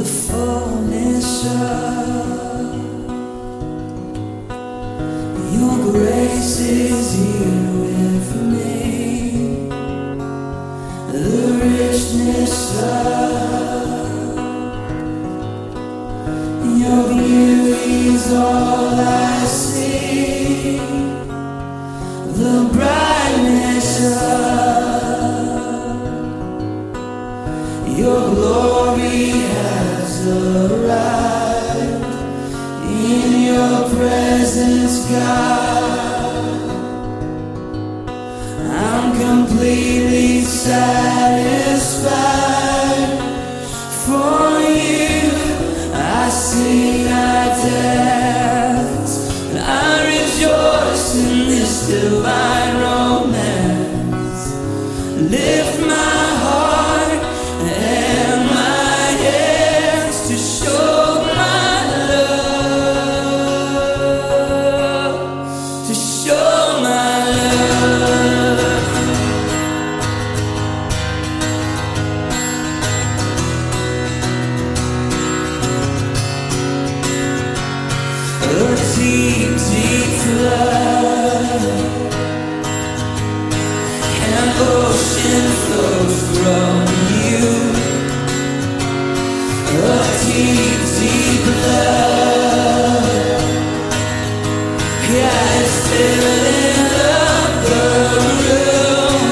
fullness of your grace is here with me. The richness of your beauty's all I see. The brightness of your glory has arrived. In your presence, God, I'm completely satisfied. For you I sing, I dance, and I rejoice in this divine romance. Lift my heart and my hands to show my love, to show my love. A deep, deep flood, an ocean flows from you. A deep, deep love, yeah, it's filling up the room.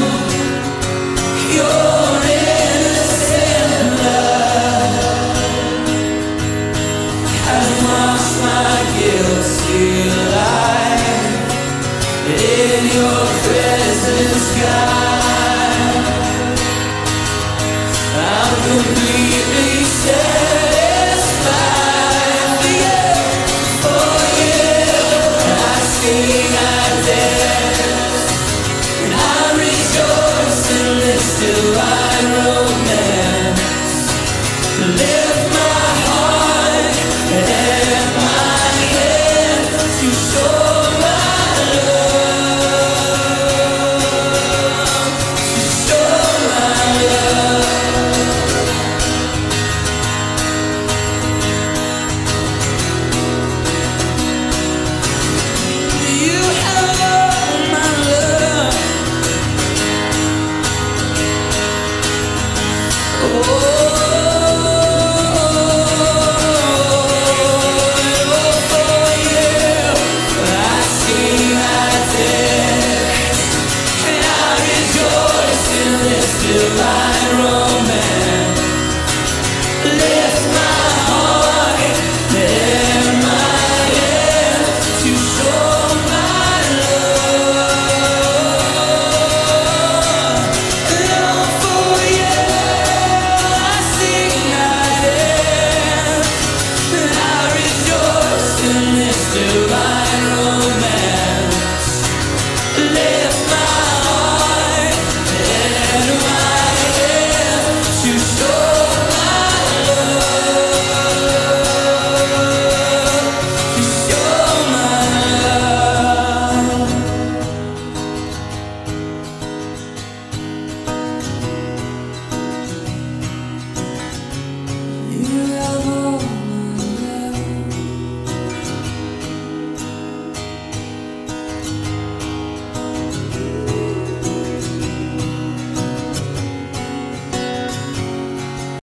Your innocent love has washed my guilty life. In your presence, God, I'm complete.